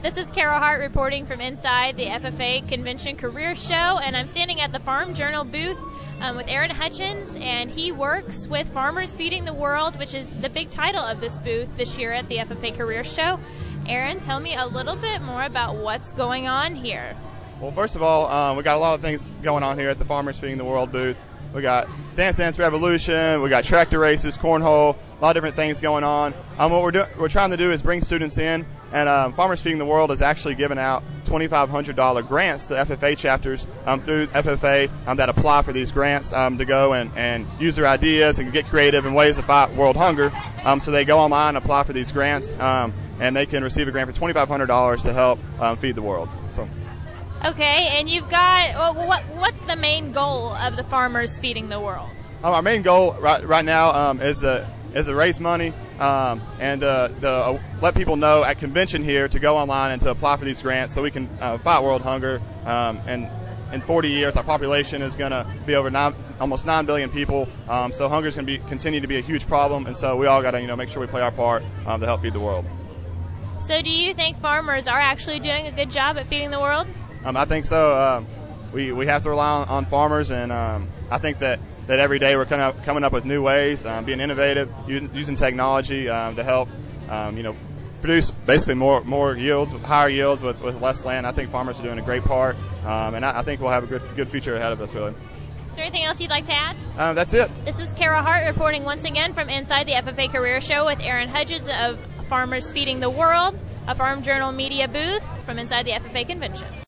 This is Carol Hart reporting from inside the FFA Convention Career Show, and I'm standing at the Farm Journal booth with Aaron Hutchins, and he works with Farmers Feeding the World, which is the big title of this booth this year at the FFA Career Show. Aaron, tell me a little bit more about what's going on here. Well, first of all, we got a lot of things going on here at the Farmers Feeding the World booth. We got Dance Dance Revolution, we got tractor races, cornhole, a lot of different things going on. What we're trying to do is bring students in, and Farmers Feeding the World is actually giving out $2,500 grants to FFA chapters through FFA that apply for these grants to go and use their ideas and get creative in ways to fight world hunger. So they go online and apply for these grants, and they can receive a grant for $2,500 to help feed the world. So. Okay, and you've got, what's the main goal of the Farmers Feeding the World? Our main goal right now is to raise money and let people know at convention here to go online and to apply for these grants so we can fight world hunger. And in 40 years, our population is going to be over almost 9 billion people. So hunger is going to continue to be a huge problem, and so we all got to make sure we play our part to help feed the world. So do you think farmers are actually doing a good job at feeding the world? I think so. We have to rely on farmers, and I think that every day we're coming up with new ways, being innovative, using technology to help, produce basically more yields, higher yields with less land. I think farmers are doing a great part, and I think we'll have a good future ahead of us, really. Is there anything else you'd like to add? That's it. This is Carol Hart reporting once again from inside the FFA Career Show with Aaron Hutchins of Farmers Feeding the World, a Farm Journal media booth from inside the FFA Convention.